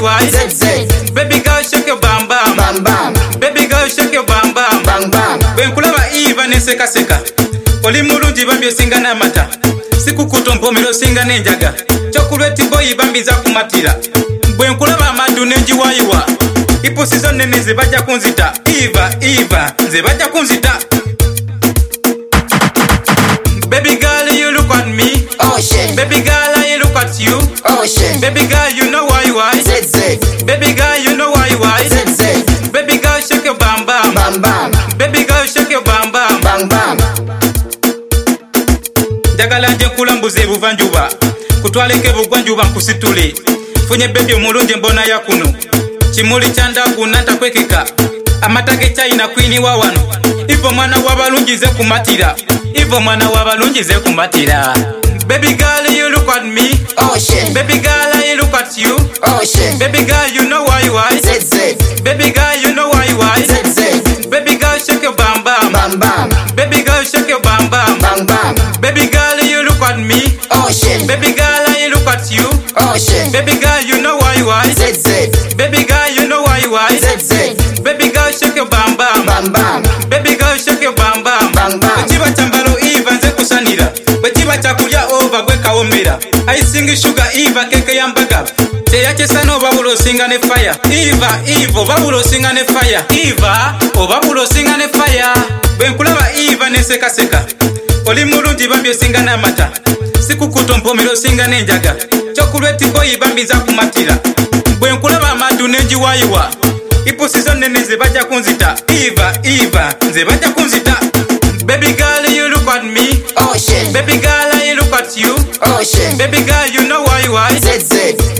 why. ZZ. Baby girl, shake your bam bam. Bam bam. Baby girl, shake your bam bam. Bang bang. Bwenkulaba Eva ne seka seka. Oli mulungi bambi osinga n'amata. Sikukuto mpomero singa n'enjaga. Chocolate boy bambi za kumatira. Bwenkulaba amadu n'enjiwayiwa. Ipusi zo nene ze bajja kunzita. Eva, ze bajja kunzita. Baby girl, you look at me. Oh shit. Baby girl, I look at you. Oh shit. Baby girl, you know why. ZZ. Baby girl, you know why. ZZ. Baby girl, shake your bam bam. Bam bam. Baby girl, shake your bam bam. Bang bang. Jagala nje kulambuze buvanjuba. Kutwaleke bugwanjuba nkusitule. Funye baby omulungi mbona yakuno. Chimuli chandagu nanta kwekeka. Amatage China queen wa wano. Ivo mwana wabalungize kumatira. Baby girl, you look at me. Oh shit. Baby girl, I look at you. Oh shit. Baby girl, you know why. ZZ. Baby girl, you know why. ZZ. Baby girl, shake your bam bam. Bam bam. Baby girl, shake your bam bam. Bang bang. Baby girl, you look at me. Oh shit. Baby girl, I look at you. Oh shit. Baby girl, you know why. ZZ. Baby girl, you know why. ZZ. Baby girl, shake your bam bam. Bam bam. Baby girl, shake your bam bam. Bang bang. Chiba chambalo Eva nze kusanira. Chiba chakulya over gwe kawombera. I sing sugar Eva keke yambaga. Teyakesa no babulo singa ne fire. Eva babulo singa ne fire. Eva babulo singa ne fire. Bwenkulaba Eva ne seka seka. Oli mulungi bambi osinga n'amata. Sikukuto mpomero singa n'enjaga. Chocolate boy bambi za kumatira. Bwenkulaba amadu n'enjiwayiwa. Ipusi zo nene ze bajja kunzita. Eva, ze bajja kunzita. Baby girl, you look at me. Oh shit. Baby girl, I look at you. Oh shit. Baby girl, you know why. ZZ.